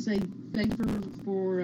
say thank you for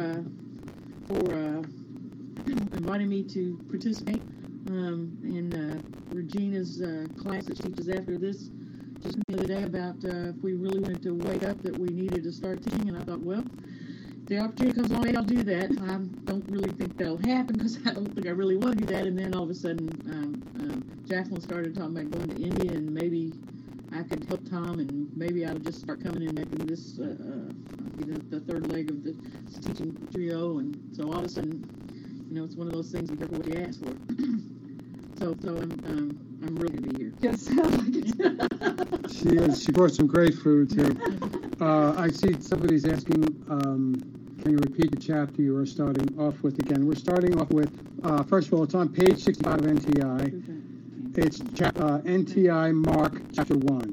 inviting me to participate in Regina's class that she teaches after this. Just the other day about if we really wanted to wake up, that we needed to start teaching, and I thought, well, if the opportunity comes along, I'll do that. I don't really think that'll happen because I don't think I really want to do that. And then all of a sudden, Jacqueline started talking about going to India, and maybe I could help Tom, and maybe I'll just start coming in making this the third leg of the teaching trio. And so all of a sudden, it's one of those things, be careful what you ask for. So I'm ready to be here. Yes, she is. She brought some great food too. I see somebody's asking, can you repeat the chapter you are starting off with again? We're starting off with, first of all, it's on page 65 of NTI. Okay. It's NTI Mark chapter 1.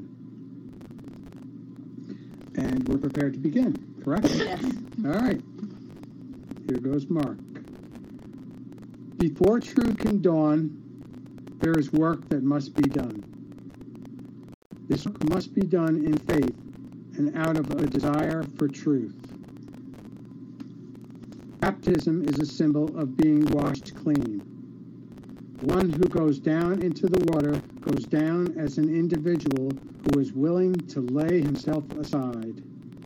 And we're prepared to begin, correct? Yes. All right. Here goes Mark. Before truth can dawn, there is work that must be done. This work must be done in faith and out of a desire for truth. Baptism is a symbol of being washed clean. One who goes down into the water goes down as an individual who is willing to lay himself aside.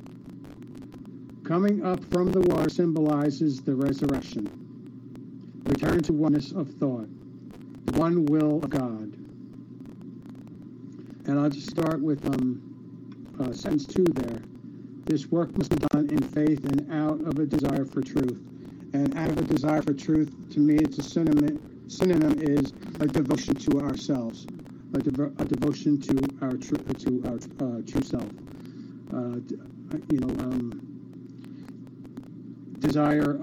Coming up from the water symbolizes the resurrection. Return to oneness of thought, the one will of God. And I'll just start with sentence 2 there. This work must be done in faith and out of a desire for truth. And out of a desire for truth, to me, it's a synonym is a devotion to ourselves, a devotion to our true self. Desire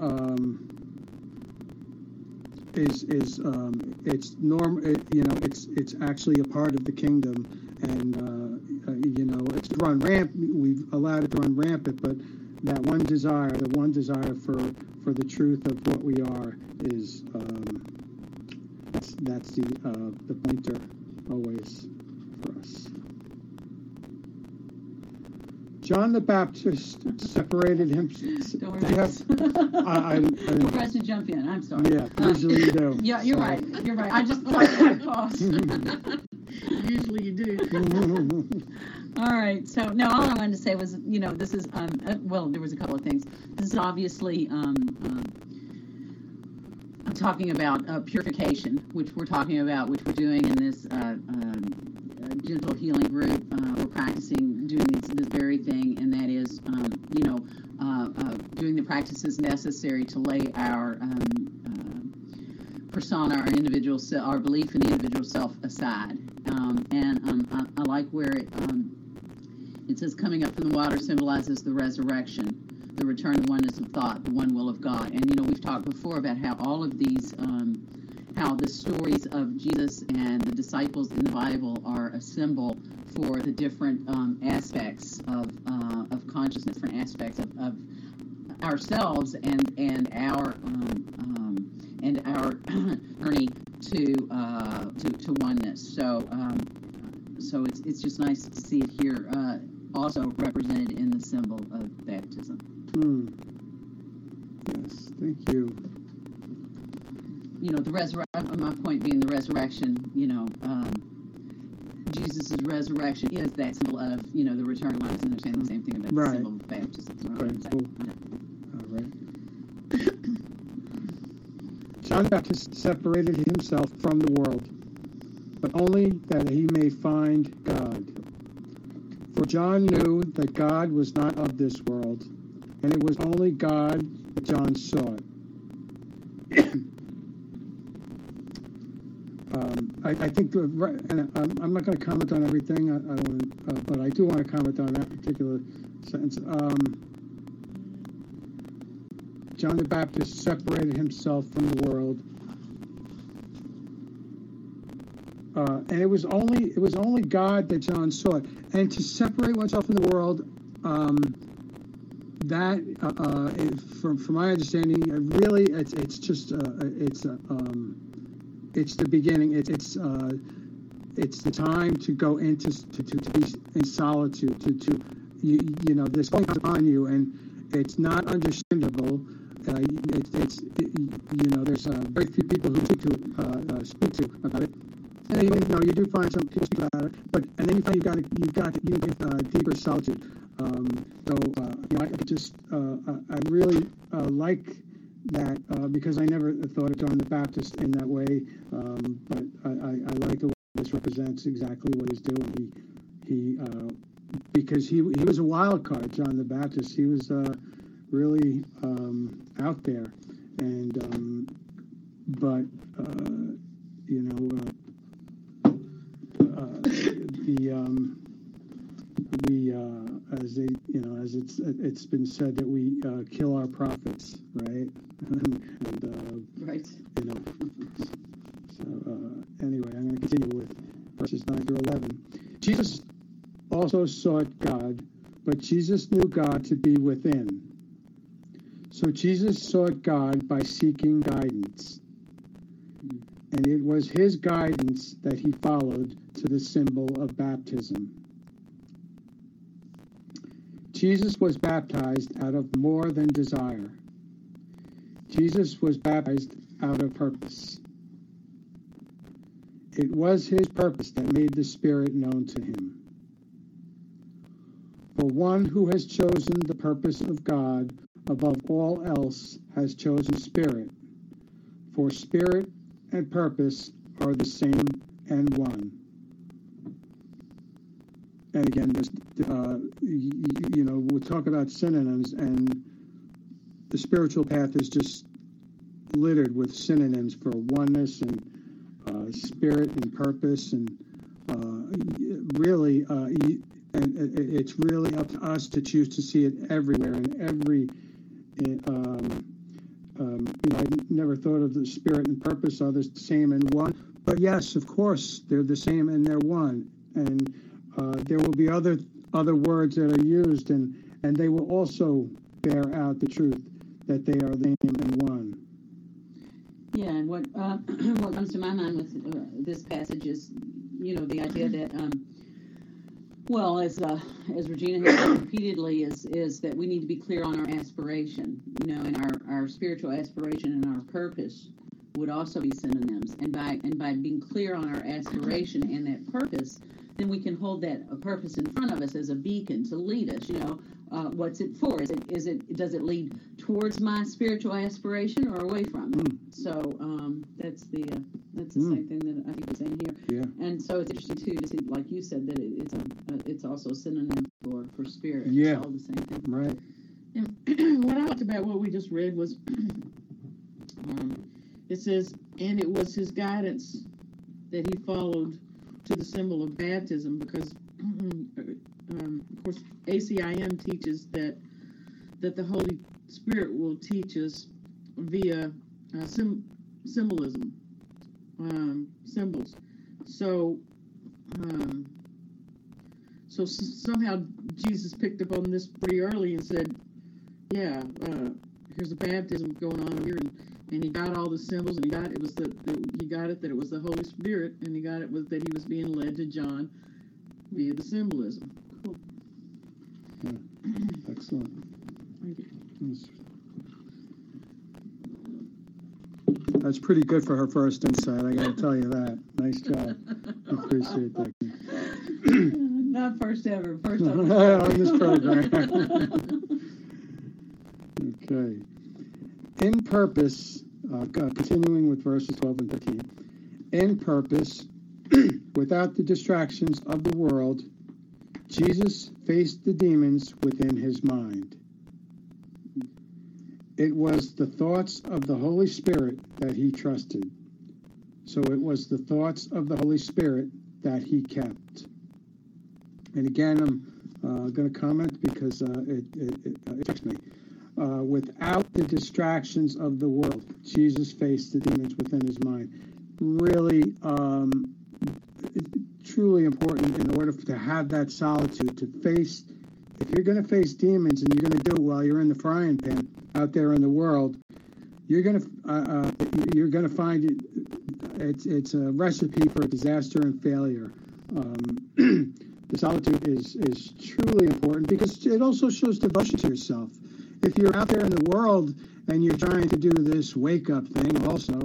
is it's norm. It's actually a part of the kingdom, and it's run rampant. We've allowed it to run rampant, but that one desire, for the truth of what we are, is that's the pointer always for us. John the Baptist separated himself. Don't worry. I We're pressed to jump in. I'm sorry. Yeah, usually you do. Yeah, you're right. You're right. I just thought that pause. Usually you do. All right. So, no, all I wanted to say was, this is, there was a couple of things. This is obviously, I'm talking about purification, which we're talking about, which we're doing in this gentle healing group. We're practicing doing this very thing, and that is, doing the practices necessary to lay our persona, our individual our belief in the individual self aside. I like where it says, coming up from the water symbolizes the resurrection, the return to oneness of thought, the one will of God. And, we've talked before about how all of these, how the stories of Jesus and the disciples in the Bible are a symbol for the different aspects of consciousness, different aspects of ourselves and our journey to oneness. So it's just nice to see it here also represented in the symbol of baptism. Yes, thank you. My point being the resurrection, Jesus' resurrection is that symbol of, the return of life, and they're saying the same thing about the symbol of baptism. Right, cool. All right. John the Baptist separated himself from the world, but only that he may find God. For John knew that God was not of this world, and it was only God that John sought. I think, and I'm not going to comment on everything, but I do want to comment on that particular sentence. John the Baptist separated himself from the world, and it was only God that John sought. And to separate oneself from the world, from my understanding, really, it's just it's the beginning. It's the time to go into to be in solitude. This going upon you, and it's not understandable. There's very few people who speak to about it. And even you do find some people speak about it, and then you find you've got deeper solitude. I really like that because I never thought of John the Baptist in that way. But I like the way this represents exactly what he's doing. Because he was a wild card, John the Baptist. He was really out there, and as it's been said that we kill our prophets, right? Right. So anyway, I'm going to continue with verses 9 through 11. Jesus also sought God, but Jesus knew God to be within. So Jesus sought God by seeking guidance. And it was his guidance that he followed to the symbol of baptism. Jesus was baptized out of more than desire. Jesus was baptized out of purpose. It was his purpose that made the Spirit known to him. For one who has chosen the purpose of God above all else has chosen Spirit. For Spirit and purpose are the same and one. And again, we'll talk about synonyms, and the spiritual path is just littered with synonyms for oneness and spirit and purpose, and it's really up to us to choose to see it everywhere and every. I never thought of the spirit and purpose are the same and one, but yes, of course, they're the same and they're one, and there will be other words that are used, and they will also bear out the truth that they are the same and one. Yeah, and what comes to my mind with this passage is, the idea that, as Regina has said repeatedly, is that we need to be clear on our aspiration, and our spiritual aspiration and our purpose would also be synonyms. And by being clear on our aspiration and that purpose, then we can hold that purpose in front of us as a beacon to lead us. What's it for? Does it lead towards my spiritual aspiration or away from it? So that's the same thing that I think we're saying here. Yeah. And so it's interesting too to see, like you said, that it's also a synonym for spirit. Yeah. It's all the same thing. Right. And what I liked about what we just read was it says, and it was his guidance that he followed to the symbol of baptism, because of course ACIM teaches that the Holy Spirit will teach us via symbolism, symbols. So somehow Jesus picked up on this pretty early and said, here's a baptism going on here, and he got all the symbols, and he got it that it was the Holy Spirit, and he got it was that he was being led to John via the symbolism. Cool. Yeah. Excellent. Thank you. That's pretty good for her first insight, I got to tell you that. Nice job. I appreciate that. Not first ever. First ever. On this program. Okay. In purpose, continuing with verses 12 and 13. In purpose, without the distractions of the world, Jesus faced the demons within his mind. It was the thoughts of the Holy Spirit that he trusted. So it was the thoughts of the Holy Spirit that he kept. And again, I'm going to comment because it touched me. Without the distractions of the world, Jesus faced the demons within his mind. Really, truly important in order to have that solitude, to face. If you're going to face demons and you're going to do it while you're in the frying pan out there in the world, you're going to find it's a recipe for disaster and failure. The solitude is truly important because it also shows devotion to yourself. if you're out there in the world and you're trying to do this wake up thing also,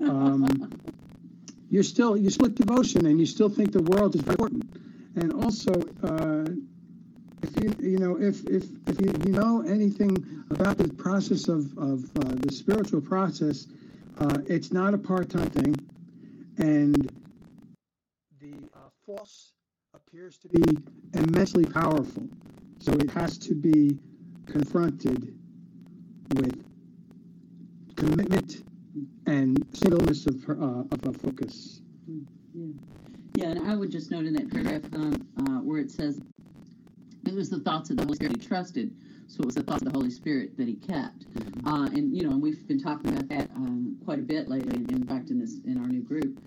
you split devotion and you still think the world is very important. And also, if you know anything about the process of the spiritual process, it's not a part-time thing, and the false appears to be immensely powerful. So it has to be confronted with commitment and singleness of focus. Yeah, and I would just note in that paragraph where it says, it was the thoughts of the Holy Spirit he trusted, so it was the thoughts of the Holy Spirit that he kept. And we've been talking about that quite a bit lately. In fact, in our new group,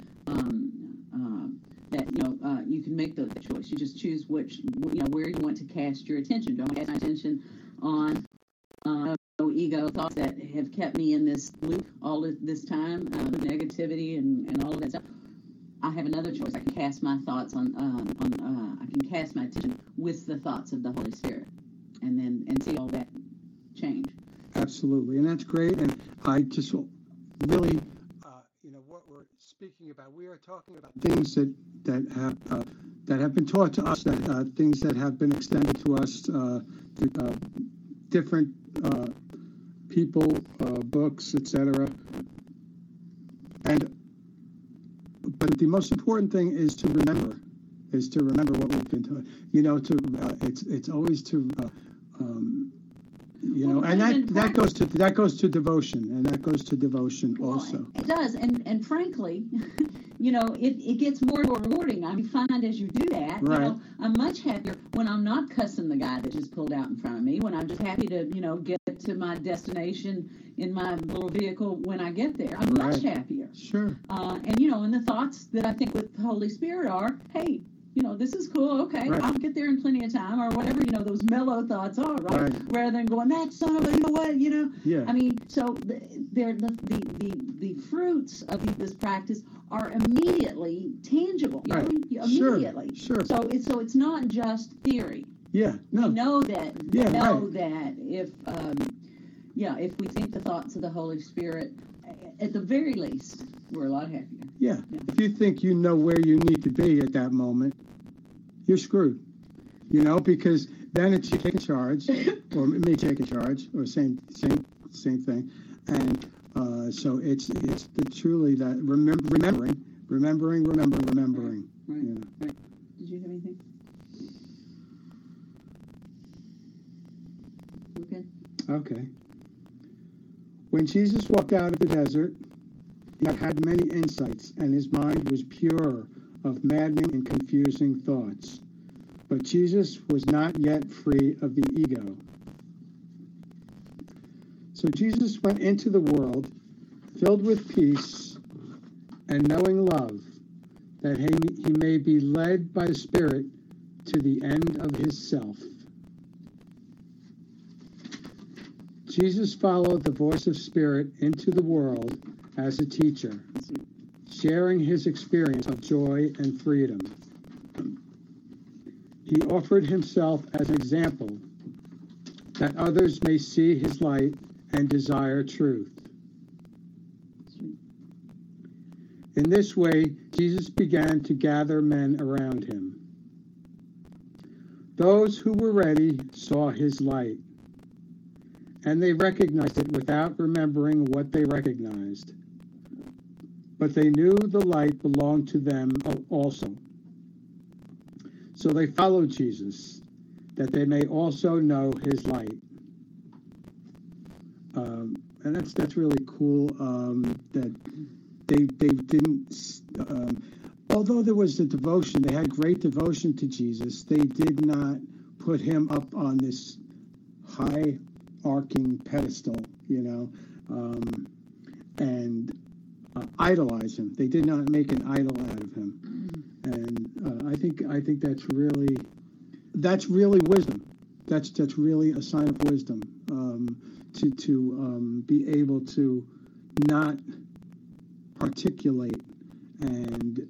that you can make the choice. You just choose where you want to cast your attention. Don't cast my attention on ego thoughts that have kept me in this loop all this time, negativity and all of that stuff. I have another choice. I can cast my thoughts I can cast my attention with the thoughts of the Holy Spirit, and see all that change. Absolutely, and that's great. And I just really, what we're speaking about, we are talking about things that have been taught to us, that things that have been extended to us through different people, books, etc. But the most important thing is to remember what we've been taught. It's always to and that goes to devotion, and that goes to devotion also. It does, and frankly, it gets more and more rewarding. I find as you do that, right. I'm much happier when I'm not cussing the guy that just pulled out in front of me. When I'm just happy to get to my destination in my little vehicle when I get there, I'm much happier. Sure. And the thoughts that I think with the Holy Spirit are, hey, this is cool, okay, right. I'll get there in plenty of time, or whatever, those mellow thoughts are, right? Rather than going, that son of a, Yeah. I mean, so the fruits of this practice are immediately tangible, right. Immediately. Sure. So it's not just theory. Yeah, no. We know that. Yeah, that if we think the thoughts of the Holy Spirit, at the very least, we're a lot happier. Yeah. If you think you know where you need to be at that moment, you're screwed. Because then it's you taking charge, or me taking charge, or same thing. And so it's truly that remembering. Right. Yeah. Right. Did you have anything? Okay. When Jesus walked out of the desert, he had many insights, and his mind was pure of maddening and confusing thoughts. But Jesus was not yet free of the ego. So Jesus went into the world filled with peace and knowing love, that he may be led by the Spirit to the end of his self. Jesus followed the voice of Spirit into the world as a teacher, sharing his experience of joy and freedom. He offered himself as an example that others may see his light and desire truth. In this way, Jesus began to gather men around him. Those who were ready saw his light, and they recognized it without remembering what they recognized. But they knew the light belonged to them also. So they followed Jesus, that they may also know his light. And that's really cool. That they didn't. Although there was the devotion, they had great devotion to Jesus. They did not put him up on this high arcing pedestal, and idolize him. They did not make an idol out of him, and I think that's really wisdom. That's really a sign of wisdom, to be able to not articulate and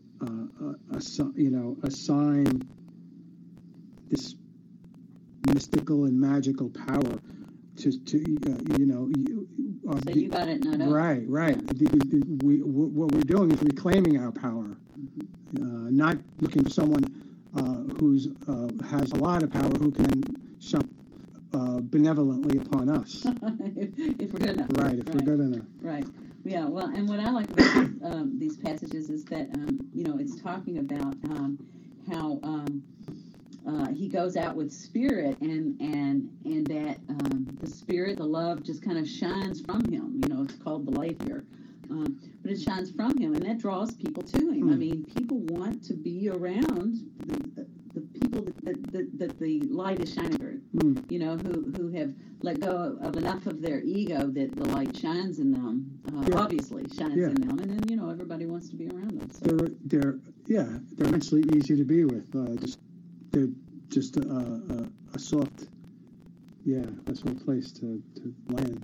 assign this mystical and magical power So you got it, not us. Right. What we're doing is reclaiming our power, not looking for someone who's has a lot of power who can shove benevolently upon us. If we're good enough. Right, if we're good enough. Right. Yeah, well, and what I like about these passages is that, it's talking about how he goes out with spirit, and that the spirit, the love, just kind of shines from him. It's called the light here. But it shines from him, and that draws people to him. I mean, people want to be around the people that the light is shining through. Who have let go of enough of their ego that the light shines in them. Obviously shines in them, and then everybody wants to be around them. So. They're immensely easy to be with. They're just a soft place to land.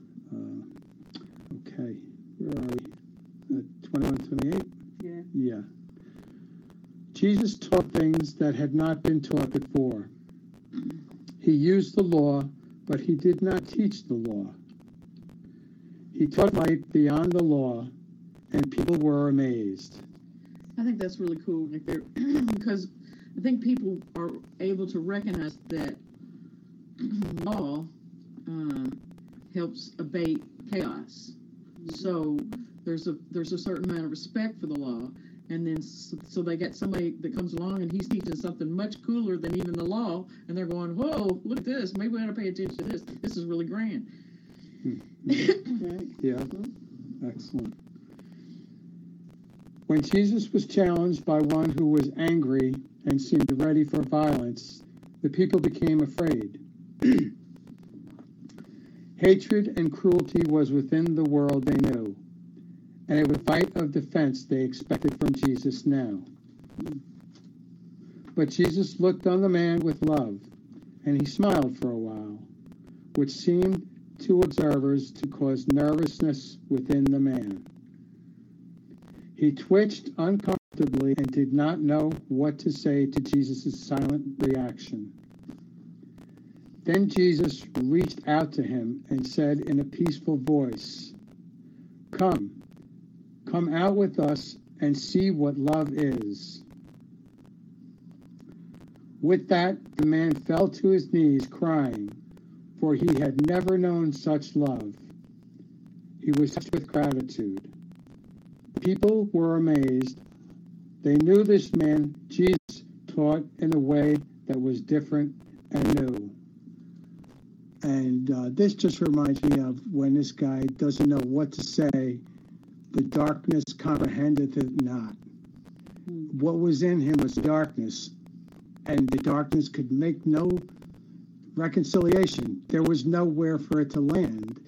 Okay, where are we? 21, 28? Yeah. Jesus taught things that had not been taught before. He used the law, but he did not teach the law. He taught light beyond the law, and people were amazed. I think that's really cool right there, because I think people are able to recognize that law helps abate chaos. So there's a certain amount of respect for the law, and then so they get somebody that comes along and he's teaching something much cooler than even the law, and they're going, whoa, look at this, maybe we ought to pay attention to this. This is really grand. Right? Yeah, excellent. When Jesus was challenged by one who was angry and seemed ready for violence, the people became afraid. Hatred and cruelty was within the world they knew, and it was a fight of defense they expected from Jesus now. But Jesus looked on the man with love, and he smiled for a while, which seemed to observers to cause nervousness within the man. He twitched uncomfortably and did not know what to say to Jesus' silent reaction. Then Jesus reached out to him and said in a peaceful voice, Come out with us and see what love is." With that, the man fell to his knees crying, for he had never known such love. He was touched with gratitude. People were amazed. They knew this man, Jesus, taught in a way that was different and new. And this just reminds me of when this guy doesn't know what to say, the darkness comprehendeth it not. What was in him was darkness, and the darkness could make no reconciliation. There was nowhere for it to land.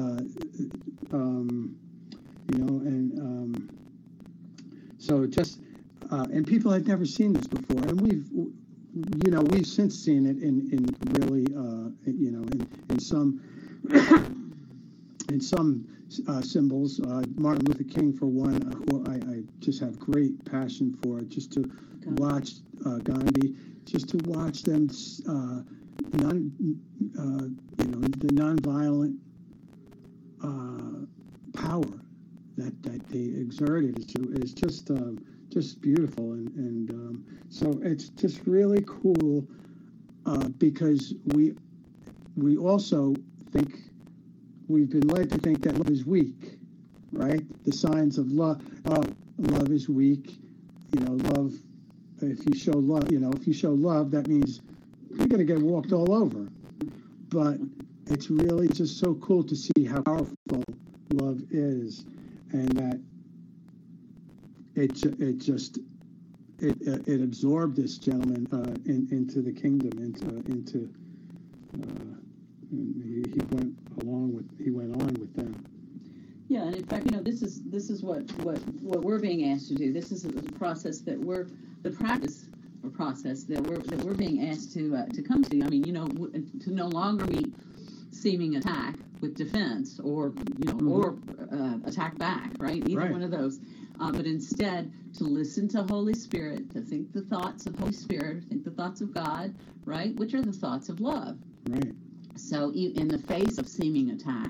So just, and people had never seen this before, and we've since seen it in really, in some, symbols. Martin Luther King, for one, who I just have great passion for, just to watch Gandhi, just to watch them, the nonviolent power that they exerted is just beautiful, and so it's just really cool because we also think we've been led to think that love is weak, right? The signs of love is weak. Love. If you show love, that means you're going to get walked all over. But it's really just so cool to see how powerful love is, and that it absorbed this gentleman into the kingdom, he went on with them. Yeah, and in fact, this is what we're being asked to do. This is the process that we're being asked to come to. I mean, to no longer meet seeming attack with defense or or attack back, right? Either one of those. But instead, to listen to Holy Spirit, to think the thoughts of Holy Spirit, think the thoughts of God, right? Which are the thoughts of love. Right. So in the face of seeming attack,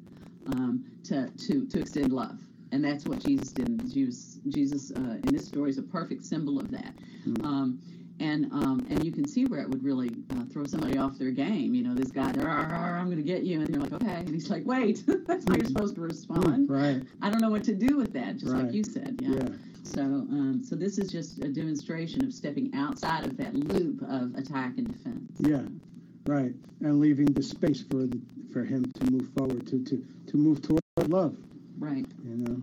to extend love. And that's what Jesus did. Jesus in this story is a perfect symbol of that. And you can see where it would really throw somebody off their game. You know, this guy, I'm going to get you. And you're like, okay. And he's like, wait, that's how you're supposed to respond. Right. I don't know what to do with that, just Right. like you said. Yeah. So this is just a demonstration of stepping outside of that loop of attack and defense. Yeah. Right. And leaving the space for him to move forward, to move toward love. Right. You know.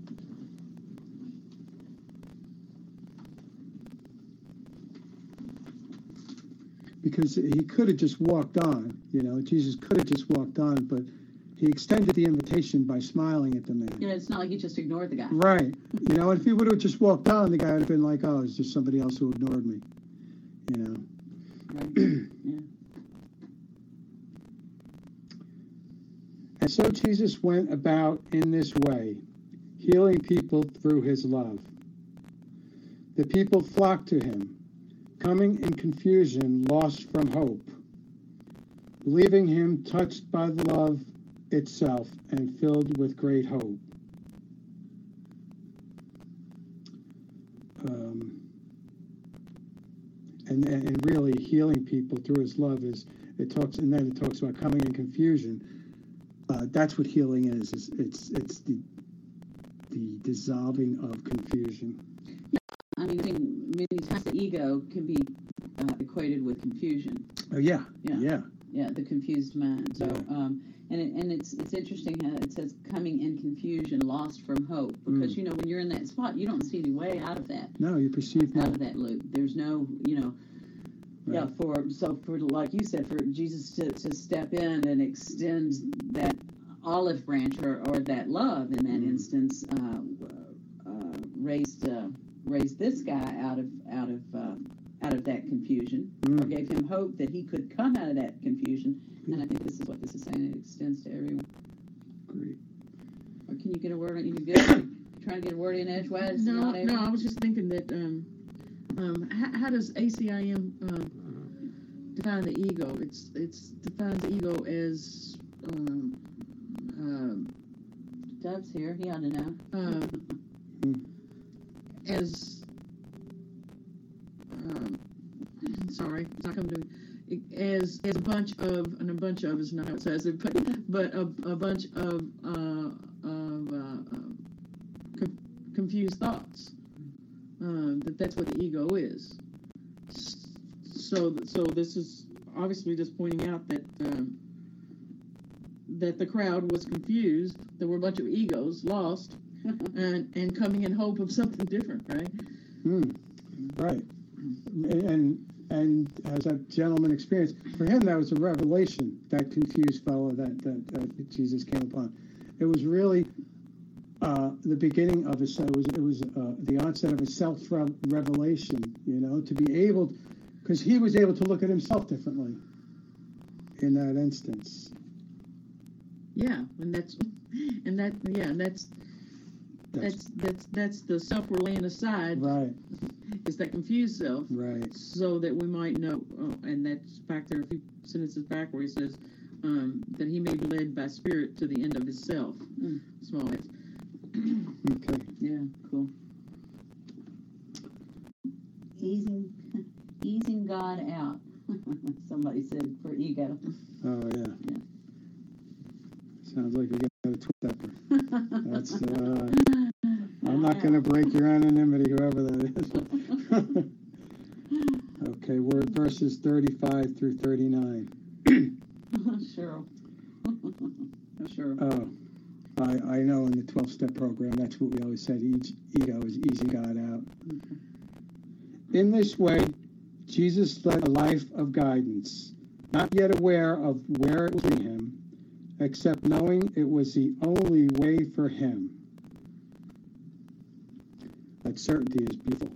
Because he could have just walked on, you know, Jesus could have just walked on, but he extended the invitation by smiling at the man. Yeah, it's not like he just ignored the guy. Right. You know, if he would have just walked on, the guy would have been like, oh, it's just somebody else who ignored me. You know. Right. Yeah. And so Jesus went about in this way, healing people through his love. The people flocked to him, coming in confusion, lost from hope, leaving him touched by the love itself and filled with great hope. And really healing people through his love it talks about coming in confusion. That's what healing is. It's the dissolving of confusion. Yeah, I mean, I think many times the ego can be equated with confusion. Oh yeah. Yeah, the confused mind. So, Yeah. And it's interesting how it says coming in confusion, lost from hope, because you know when you're in that spot, you don't see any way out of that. No, you perceive out of that loop. There's no, you know. Right. Yeah, for like you said, for Jesus to step in and extend that olive branch or that love in that instance, raised this guy out of that confusion, or gave him hope that he could come out of that confusion. And I think this is what this is saying. It extends to everyone. Great. Or can you get a word? You good? Trying to get a word in edgewise? No. I was just thinking that. How does ACIM define the ego? It's defines the ego as Doug's here. He ought to know. As sorry, it's not coming to me. As a bunch of, and a bunch of is not how it says it, but a bunch of confused thoughts. That's what the ego is. So this is obviously just pointing out that that the crowd was confused. There were a bunch of egos lost, and coming in hope of something different, right? Right. And as that gentleman experienced, for him that was a revelation. That confused fellow that Jesus came upon. It was really the beginning of it was the onset of a self-revelation, you know, to be able, because he was able to look at himself differently in that instance. Yeah, that's the self we're laying aside. Right. It's that confused self. Right. So that we might know, and that's back there a few sentences back where he says that he may be led by spirit to the end of his self. Small s. Okay. Yeah, cool. Easing God out. Somebody said for ego. Oh yeah. Sounds like you're getting a twin-stepper. That's I'm not going to break your anonymity, whoever that is. Okay, we're at verses 35 through 39. Sure. Sure. Oh, I know in the 12-step program, that's what we always said, each ego is easing God out. Okay. In this way, Jesus led a life of guidance, not yet aware of where it was leading him, except knowing it was the only way for him. That certainty is beautiful.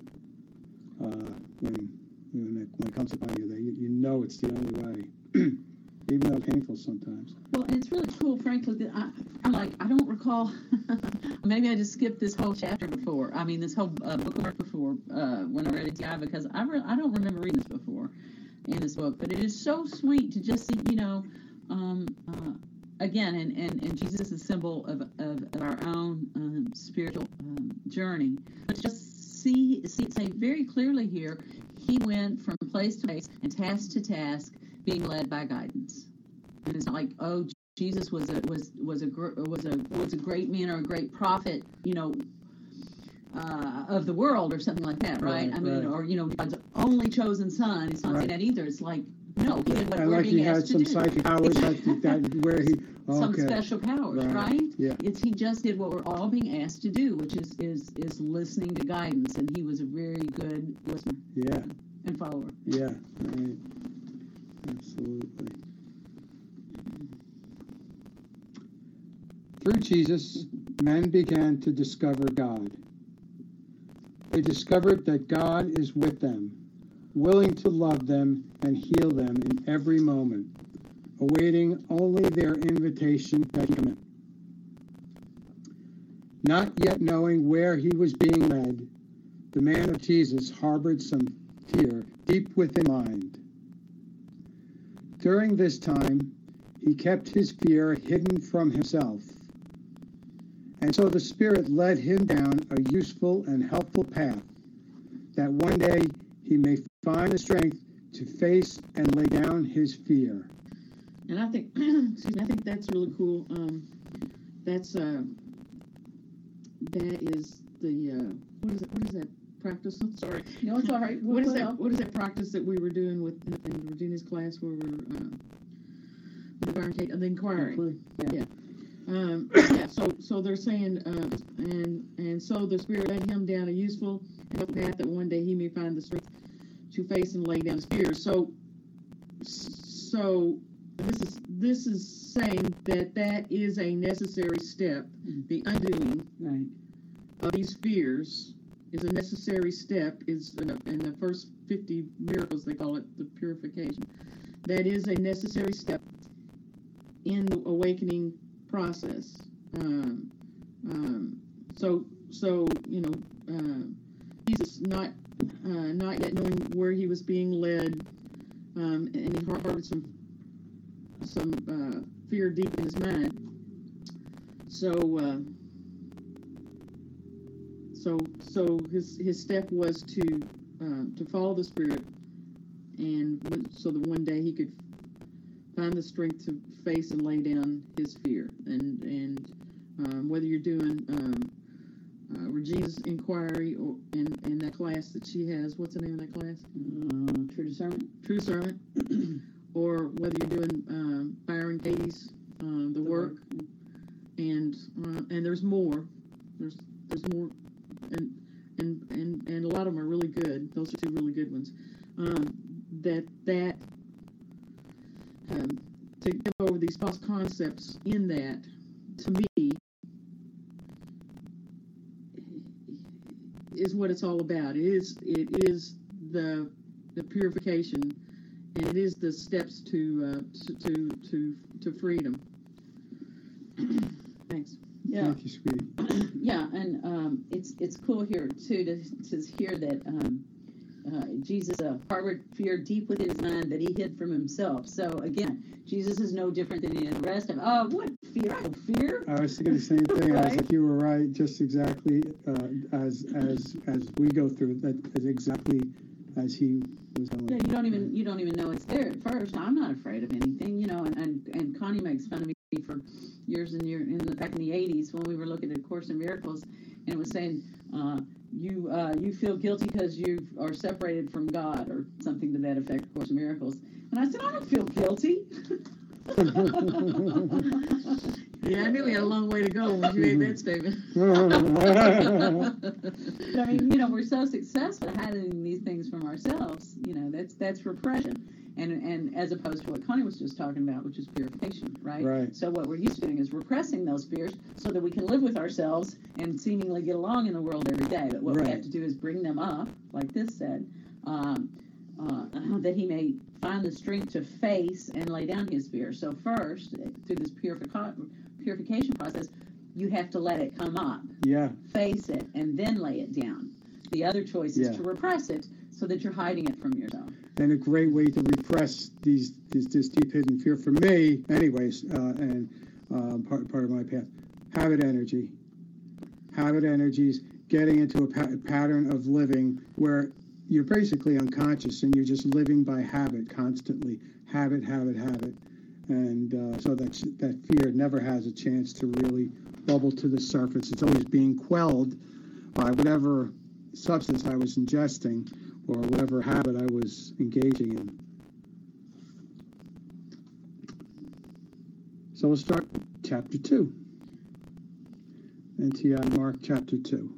When it comes upon you, you know it's the only way, even though painful sometimes. Well, and it's really cool, frankly, that I don't recall, maybe I just skipped this whole chapter before, this whole book of Mark before, when I read it to you, because I don't remember reading this before in this book, but it is so sweet to just see, again, and Jesus is a symbol of our own spiritual journey. But just say very clearly here, he went from place to place and task to task, being led by guidance. And it's not like, oh, Jesus was a great man or a great prophet, of the world or something like that, right? Or God's only chosen son. It's not saying that either. It's like, no, he did what we're being asked to do. He had some psychic powers where he some special powers, right? Yeah. He just did what we're all being asked to do, which is listening to guidance, and he was a very good listener. Yeah. And follower. Yeah. Right. Absolutely. Through Jesus, men began to discover God. They discovered that God is with them, willing to love them and heal them in every moment, awaiting only their invitation that he come in. Not yet knowing where he was being led, the man of Jesus harbored some fear deep within his mind. During this time, he kept his fear hidden from himself. And so the Spirit led him down a useful and helpful path, that one day he may find the strength to face and lay down his fear. And I think, I think that's really cool. That is the what is that practice? I'm sorry. No, it's all right. What is that practice that we were doing in Regina's class where we're the inquiry? Yeah. So they're saying, and so the Spirit led him down a useful and helpful path that one day he may find the strength to face and lay down his fear. So this is saying that is a necessary step. The undoing of these fears is a necessary step. Is in the first 50 miracles they call it the purification. That is a necessary step in the awakening process. Jesus not yet knowing where he was being led, and he harbored some fear deep in his mind. So his step was to follow the Spirit, and so that one day he could find the strength to face and lay down his fear. And whether you're doing Regina's inquiry or in that class that she has, what's the name of that class? True Discernment. True Discernment. Or whether you're doing Byron Katie's the work. And there's more. There's more, and a lot of them are really good. Those are two really good ones. To get over these false concepts in that, to me, is what it's all about. It is the purification, and it is the steps to freedom. Thanks. Yeah. Thank you, sweetie. Yeah, and it's cool here too to hear that Jesus harbored fear deep within his mind that he hid from himself. So again, Jesus is no different than any of the rest of them. Oh, what fear? I don't fear. I was thinking the same thing. Right? I was like, you were right, just exactly as we go through that, as exactly as he was going. Yeah, you don't even know it's there at first. I'm not afraid of anything, and Connie makes fun of me for years and years back in the 80s when we were looking at Course in Miracles, and it was saying you feel guilty because you are separated from God or something to that effect, Course in Miracles. And I said, I don't feel guilty. Yeah, I knew we had a long way to go when you made that statement. I mean, we're so successful at hiding these things from ourselves. That's repression. And as opposed to what Connie was just talking about, which is purification, right? Right. So what we're used to doing is repressing those fears so that we can live with ourselves and seemingly get along in the world every day. But what we have to do is bring them up, like this said, that he may find the strength to face and lay down his fear. So first, through this purification process, you have to let it come up, face it, and then lay it down. The other choice is to repress it so that you're hiding it from yourself. and a great way to repress this deep hidden fear for me, anyways, and part of my path. Habit energies, getting into a pattern of living where you're basically unconscious and you're just living by habit constantly, habit, and so that fear never has a chance to really bubble to the surface. It's always being quelled by whatever substance I was ingesting or whatever habit I was engaging in. So we'll start chapter 2. NTI Mark chapter 2.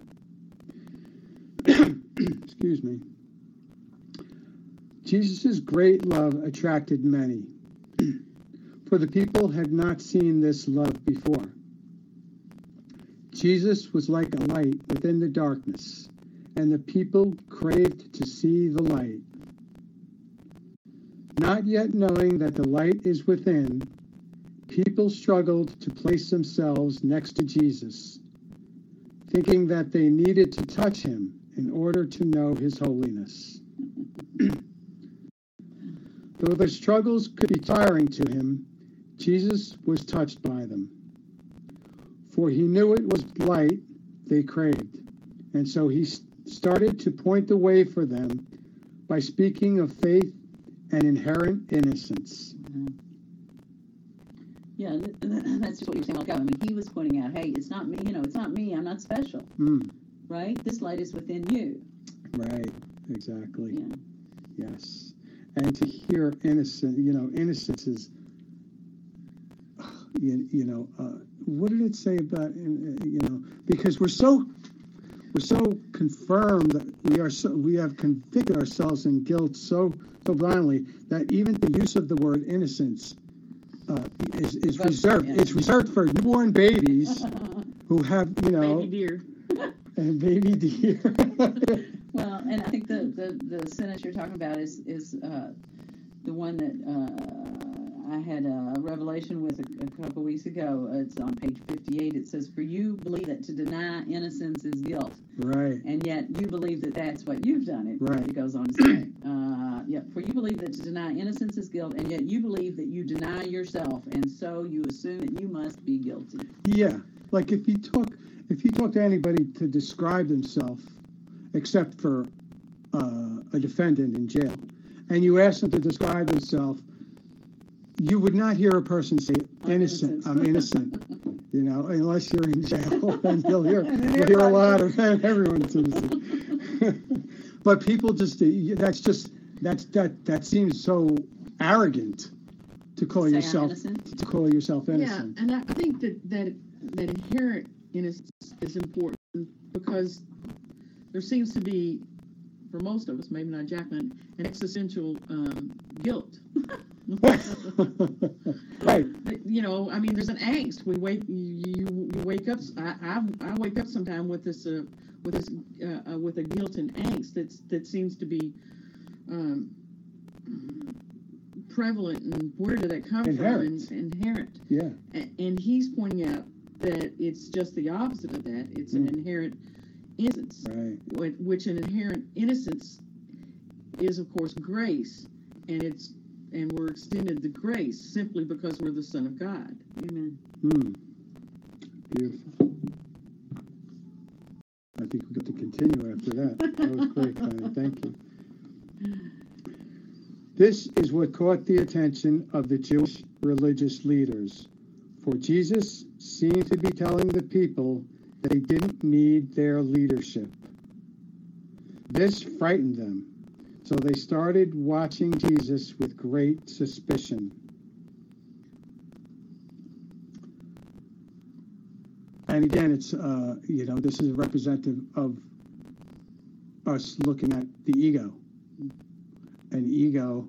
Excuse me. Jesus' great love attracted many, for the people had not seen this love before. Jesus was like a light within the darkness, and the people craved to see the light. Not yet knowing that the light is within, people struggled to place themselves next to Jesus, thinking that they needed to touch him in order to know his holiness. Though their struggles could be tiring to him, Jesus was touched by them. For he knew it was light they craved, and so he started to point the way for them by speaking of faith and inherent innocence. Yeah, that's just what you're saying. Like, I mean, he was pointing out, hey, it's not me, it's not me, I'm not special. Right? This light is within you. Right, exactly. Yeah. Yes. And to hear innocence is, what did it say about, because we're so confirmed that we have convicted ourselves in guilt so blindly that even the use of the word innocence is reserved. Yeah. It's reserved for newborn babies who have, baby deer. And baby deer. Well, and I think the sentence you're talking about is the one that I had a revelation with a couple weeks ago. It's on page 58. It says, "For you believe that to deny innocence is guilt." Right. And yet you believe that that's what you've done. It goes on to say, for you believe that to deny innocence is guilt, and yet you believe that you deny yourself, and so you assume that you must be guilty. Yeah. Like if you talk to anybody to describe themselves, except for a defendant in jail, and you ask them to describe themselves, you would not hear a person say innocent. I'm innocent. Unless you're in jail, and you'll hear a lot of everyone's innocent. But people that seems so arrogant to call yourself innocent. Yeah, and I think that inherent innocence is important because there seems to be, for most of us, maybe not Jacqueline, an existential guilt. Right. There's an angst. You wake up. I wake up sometime with this with a guilt and angst that seems to be prevalent. And where did that come from? Inherent. Yeah. And he's pointing out that it's just the opposite of that. It's an inherent innocence, right? Which an inherent innocence is, of course, grace, and we're extended the grace simply because we're the Son of God. Amen. Beautiful. I think we got to continue after that. That was great, Connie. Thank you. This is what caught the attention of the Jewish religious leaders, for Jesus seemed to be telling the people that they didn't need their leadership. This frightened them, so they started watching Jesus with great suspicion. And again, it's, this is representative of us looking at the ego. An ego,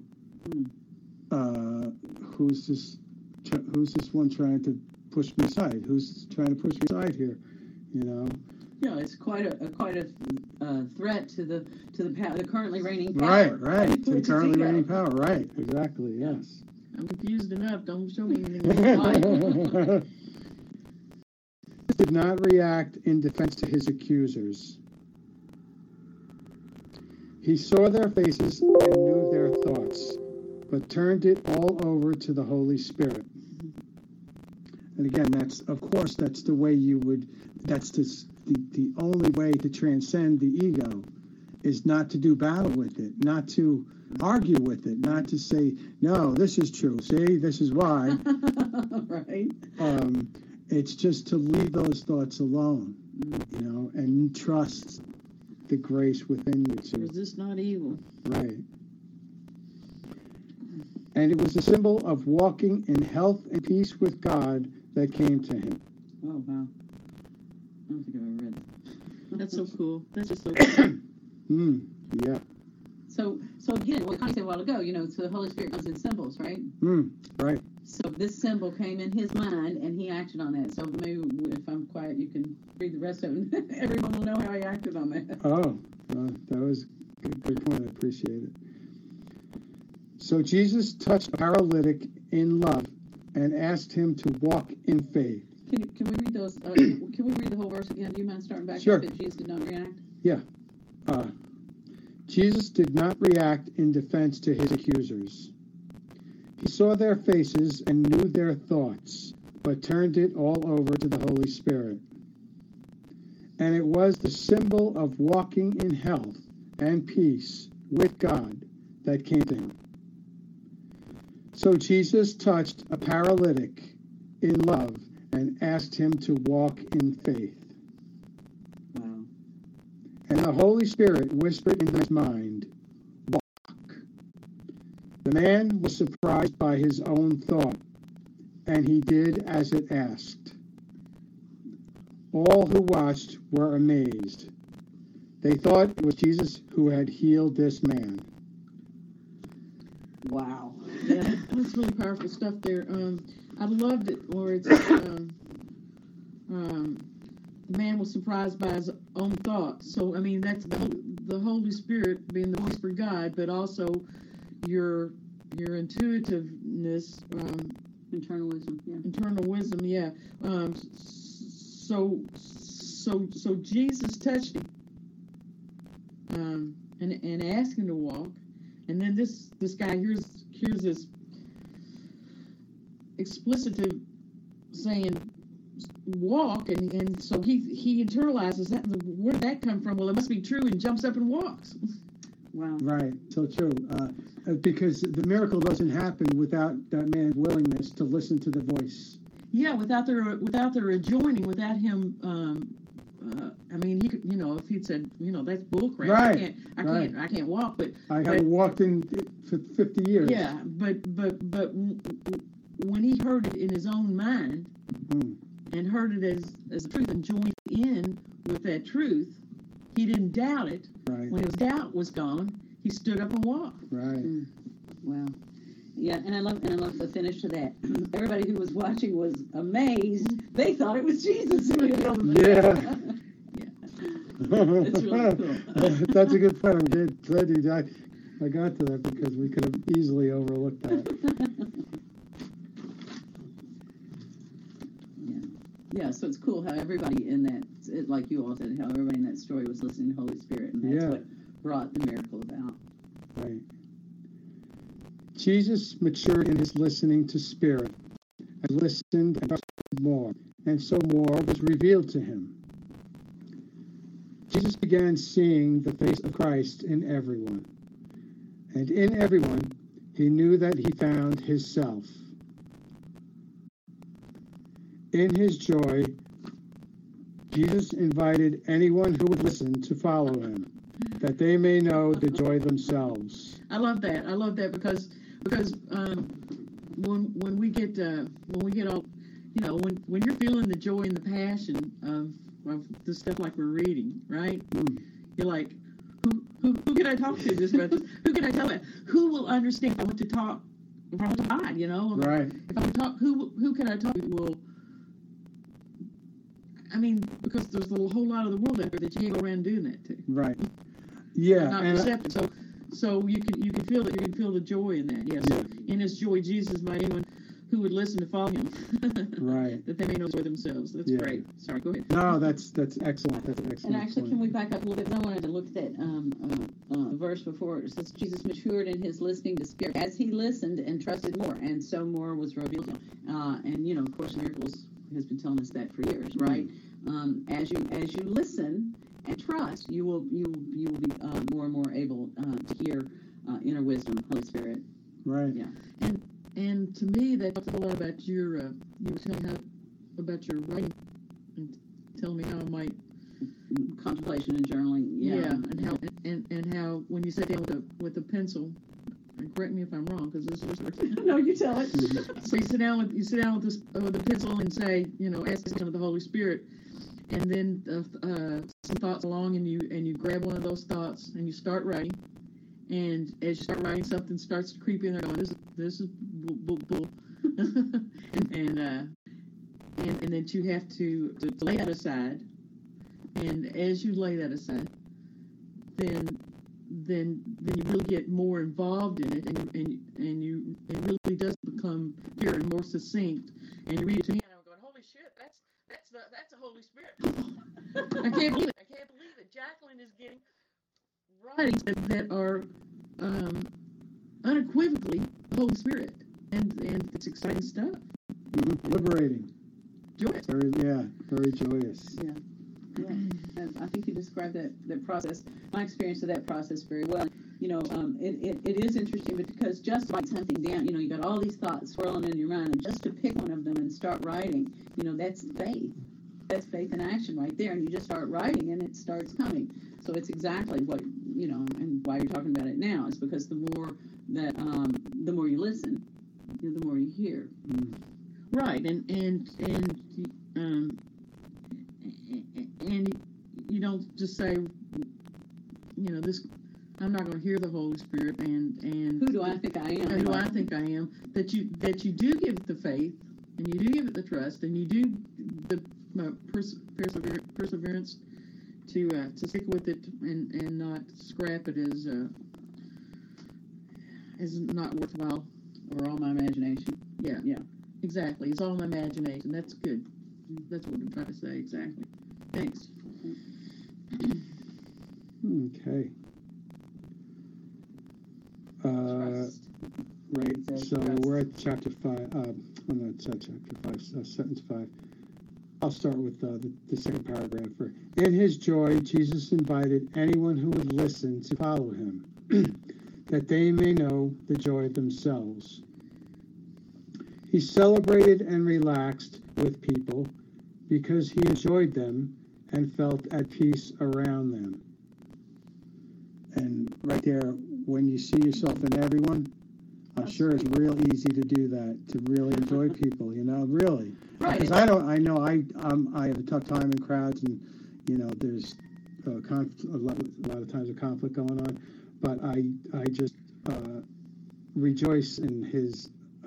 who's this one trying to push me aside? Who's trying to push me aside here? Yeah, it's quite a threat to the currently reigning power. Right. To the currently reigning power. Right. Exactly. Yes. I'm confused enough. Don't show me anything. He did not react in defense to his accusers. He saw their faces and knew their thoughts, but turned it all over to the Holy Spirit. And again, that's the way that's the only way to transcend the ego, is not to do battle with it, not to argue with it, not to say, no, this is true, see, this is why. Right. It's just to leave those thoughts alone, and trust the grace within you to Resist not evil. right. And it was a symbol of walking in health and peace with God that came to him. Oh, wow. I don't think I've ever read that. That's so cool. That's just so cool. Yeah. So again, what Connie said a while ago, so the Holy Spirit comes in symbols, right? Right. So this symbol came in his mind, and he acted on that. So maybe if I'm quiet, you can read the rest of it. Everyone will know how he acted on that. Oh, that was a good point. I appreciate it. So Jesus touched a paralytic in love and asked him to walk in faith. Can we read those? Can we read the whole verse again? Do you mind starting back Sure. up? That Jesus did not react. Yeah. Jesus did not react in defense to his accusers. He saw their faces and knew their thoughts, but turned it all over to the Holy Spirit. And it was the symbol of walking in health and peace with God that came to him. So Jesus touched a paralytic in love and asked him to walk in faith. Wow. And the Holy Spirit whispered into his mind, walk. The man was surprised by his own thought, and he did as it asked. All who watched were amazed. They thought it was Jesus who had healed this man. Wow. Yeah, that's really powerful stuff there. I loved it where it's the man was surprised by his own thoughts. So I mean that's the Holy Spirit being the voice for God, but also your intuitiveness, Internal wisdom. Yeah. internal wisdom. Yeah. So Jesus touched him, and asked him to walk, and then this guy here's this explicitive saying walk, and so he internalizes that. Where did that come from? Well, it must be true, and jumps up and walks. Wow. Right, so true. Because the miracle doesn't happen without that man's willingness to listen to the voice. Yeah, without their adjoining, without him. I mean, he could, if he'd said, that's bullcrap. Right. I can't walk. But I haven't walked in for 50 years. Yeah, but when he heard it in his own mind, and heard it as the truth and joined in with that truth, he didn't doubt it. Right. When his doubt was gone, he stood up and walked. Right. Wow. Yeah, and I love the finish to that. Everybody who was watching was amazed. They thought it was Jesus who had healed them. Yeah. It's really cool. That's a good point. I'm glad I got to that because we could have easily overlooked that. Yeah, so it's cool how everybody in that, like you all said, how everybody in that story was listening to the Holy Spirit, and that's what brought the miracle about. Right. Jesus matured in his listening to Spirit, and listened and trusted more, and so more was revealed to him. Jesus began seeing the face of Christ in everyone, and in everyone he knew that he found his self. In his joy, Jesus invited anyone who would listen to follow him, that they may know the joy themselves. I love that because when we get all, when you're feeling the joy and the passion of the stuff like we're reading, right? You're like, who can I talk to this about this? Who can I tell it? Who will understand if I want to talk? If I want to God, Right. If I want to talk, who can I talk to? Well, I mean, because there's a whole lot of the world out there that you can't go around doing that to. Right. Yeah. Not receptive. So you can feel that. You can feel the joy in that. Yeah. So in his joy, Jesus invited anyone who would listen to follow him. Right. That they may know for themselves. That's Yeah. great. Sorry, go ahead. No, that's excellent. That's an excellent And actually, point. can we back up a little bit? I wanted to look at that verse before. It says, Jesus matured in his listening to Spirit as he listened and trusted more, and so more was revealed to him. And, you know, of course, Miracles has been telling us that for years, right? As you listen and trust, you will be more and more able to hear inner wisdom, Holy Spirit. Right. Yeah. And to me, that talks a lot about your, you were telling how about your writing, and telling me how I might, Contemplation and journaling. Yeah. and how when you sit down with a pencil, and correct me if I'm wrong, because this is No, you tell it. so you sit down with a pencil and say, you know, ask the Holy Spirit, and then some thoughts along, and you grab one of those thoughts and you start writing, and as you start writing, something starts to creep in there, going, this is bull. and then you have to lay that aside, and as you lay that aside, then you really get more involved in it, and it really does become clearer and more succinct, and you read it to me, and I'm going, holy shit, that's the Holy Spirit. I can't believe it. Jacqueline is getting writings that are unequivocally the Holy Spirit, and it's exciting stuff. Liberating. Joyous. Very joyous. Yeah. And I think you described that process, my experience of that process very well. You know, it is interesting because just to write something down, you know, you got all these thoughts swirling in your mind, and just to pick one of them and start writing, you know, that's faith. That's faith in action right there, and you just start writing, and it starts coming. So it's exactly what, you know, and why you're talking about it now is because the more you listen, you know, the more you hear. Right, and you don't just say, you know, this. I'm not going to hear the Holy Spirit, and Who do I think I am? Who do I think I am? That you do give it the faith, and you do give it the trust, and you do the perseverance to stick with it and not scrap it as not worthwhile. Or all my imagination. Yeah. Exactly. It's all my imagination. That's good. That's what I'm trying to say. Exactly. Thanks. Okay. Trust. Right. So Trust. we're at chapter 5. It's chapter 5, sentence 5. I'll start with the second paragraph. In his joy, Jesus invited anyone who would listen to follow him, that they may know the joy themselves. He celebrated and relaxed with people because he enjoyed them and felt at peace around them. And right there, when you see yourself in everyone, I'm sure it's real easy to do that, to really enjoy people, you know, really. Right. Because I have a tough time in crowds, and, you know, there's a lot of times a conflict going on, but I just rejoice in his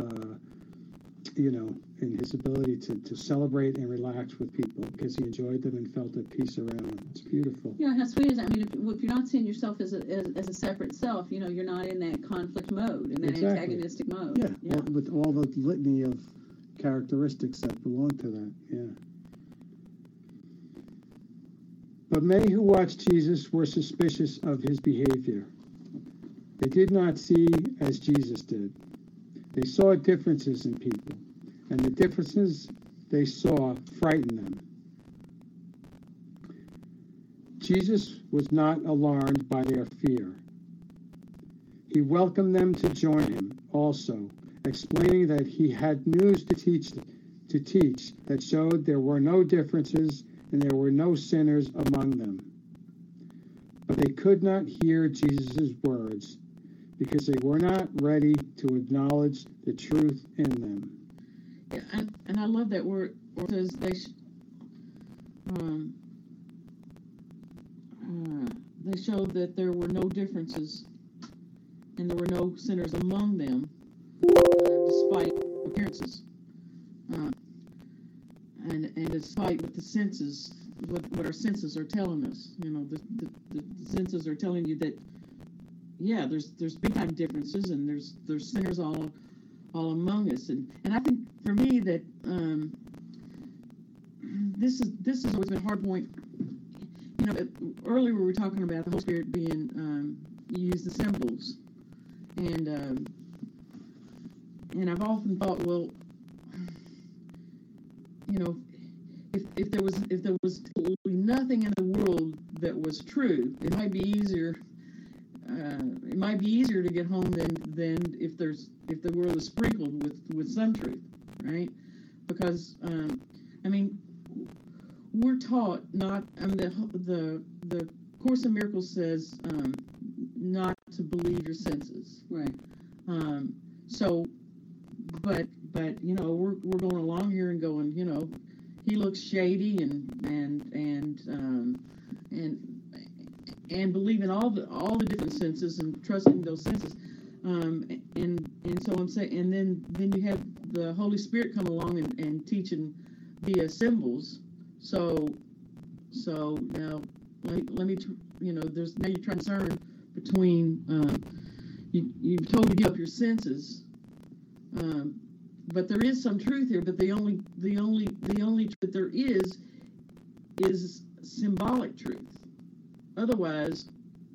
in his ability to celebrate and relax with people because he enjoyed them and felt at peace around them. It's beautiful. You know, how sweet is that? I mean, if you're not seeing yourself as a separate self, you know, you're not in that conflict mode, in that Exactly. antagonistic mode. Yeah. With all the litany of characteristics that belong to that, yeah. But many who watched Jesus were suspicious of his behavior. They did not see as Jesus did. They saw differences in people, and the differences they saw frightened them. Jesus was not alarmed by their fear. He welcomed them to join him also, explaining that he had news to teach that showed there were no differences and there were no sinners among them. But they could not hear Jesus' words because they were not ready to acknowledge the truth in them. Yeah, and I love that word because they showed that there were no differences and there were no sinners among them, despite appearances, and despite what the senses, what our senses are telling us. You know, the senses are telling you that, yeah, there's big time differences, and there's sinners all all among us. And I think for me that this has always been a hard point. You know, earlier we were talking about the Holy Spirit being used the symbols, and I've often thought, well, you know, if there was nothing in the world that was true, it might be easier. It might be easier to get home than if the world is sprinkled with some truth, right? Because I mean, we're taught not. I mean, the Course in Miracles says not to believe your senses, Right. So, but you know, we're going along here and going, you know, he looks shady and believing all the different senses and trusting those senses, and so I'm saying, and then you have the Holy Spirit come along and teaching via symbols. So now let me you know, there's now you're trying to discern between you've told me to give up your senses, but there is some truth here. But the only truth there is symbolic truth. Otherwise,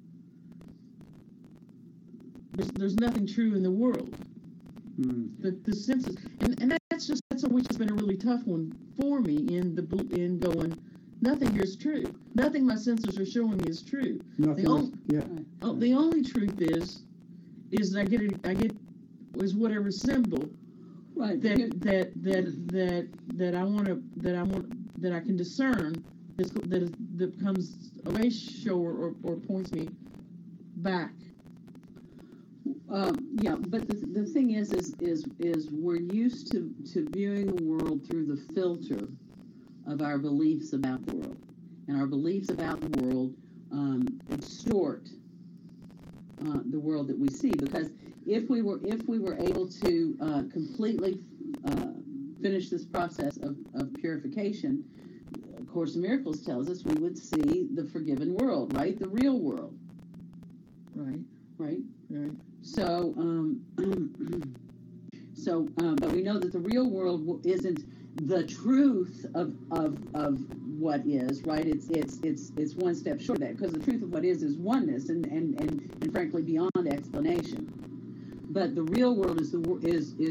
there's nothing true in the world. The senses, and that's always been a really tough one for me in going. Nothing here is true. Nothing my senses are showing me is true. Nothing. The only truth is that I get is whatever symbol that I can discern that comes a ratio or points me back. But the thing is we're used to viewing the world through the filter of our beliefs about the world, and our beliefs about the world distort the world that we see. Because if we were able to completely finish this process of purification, Course in Miracles tells us we would see the forgiven world, right? The real world. Right. So, but we know that the real world isn't the truth of what is, right? It's one step short of that, because the truth of what is oneness and frankly beyond explanation. But the real world is the world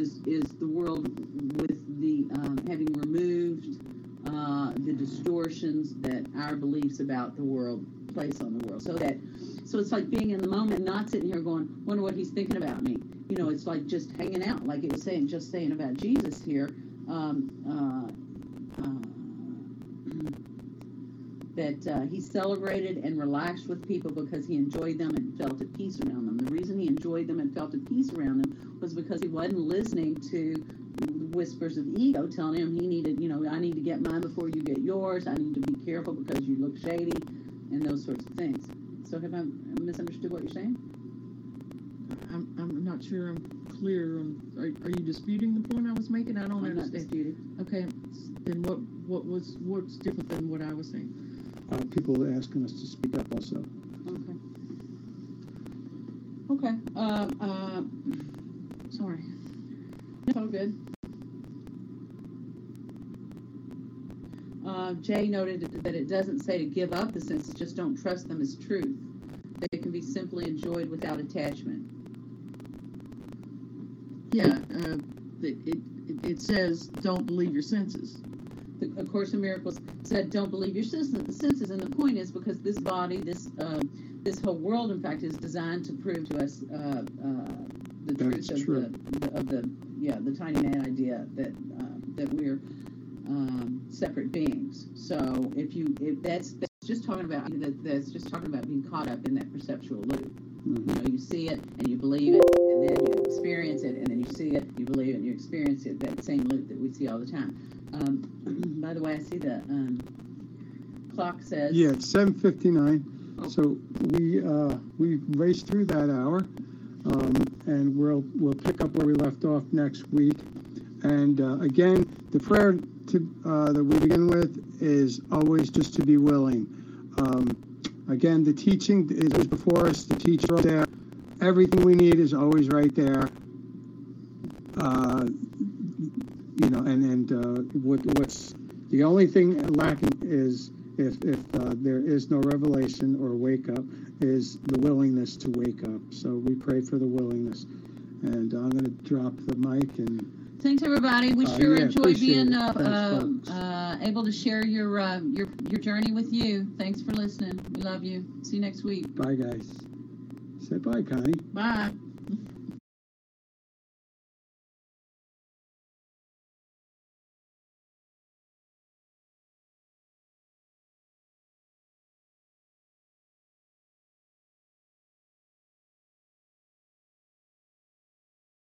with the having removed the distortions that our beliefs about the world place on the world. So it's like being in the moment, not sitting here going, wonder what he's thinking about me. You know, it's like just hanging out, like it was saying about Jesus here, that he celebrated and relaxed with people because he enjoyed them and felt at peace around them. The reason he enjoyed them and felt at peace around them was because he wasn't listening to whispers of ego telling him he needed, you know, I need to get mine before you get yours. I need to be careful because you look shady, and those sorts of things. So have I misunderstood what you're saying? I'm not sure I'm clear. Are you disputing the point I was making? I don't understand. Not disputed. Okay, then what's different than what I was saying? People are asking us to speak up also. Okay. Sorry. It's all good. Jay noted that it doesn't say to give up the senses, just don't trust them as truth. They can be simply enjoyed without attachment. Yeah, it says don't believe your senses. The Course in Miracles said don't believe your senses, and the point is because this body, this whole world, in fact, is designed to prove to us the truth of the tiny man idea that we're separate beings. So if that's just talking about being caught up in that perceptual loop. You know, you see it and you believe it, and then you experience it, and then you see it, you believe it, and you experience it. That same loop that we see all the time. By the way, I see the clock says. Yeah, it's 7:59. Oh. So we raced through that hour, and we'll pick up where we left off next week. And again, the prayer that we begin with is always just to be willing. Again, the teaching is before us. The teacher is there. Everything we need is always right there. What's the only thing lacking is if there is no revelation or wake up, is the willingness to wake up. So we pray for the willingness. And I'm going to drop the mic and. Thanks, everybody. We sure enjoy being Thanks, able to share your journey with you. Thanks for listening. We love you. See you next week. Bye, guys. Say bye, Connie. Bye.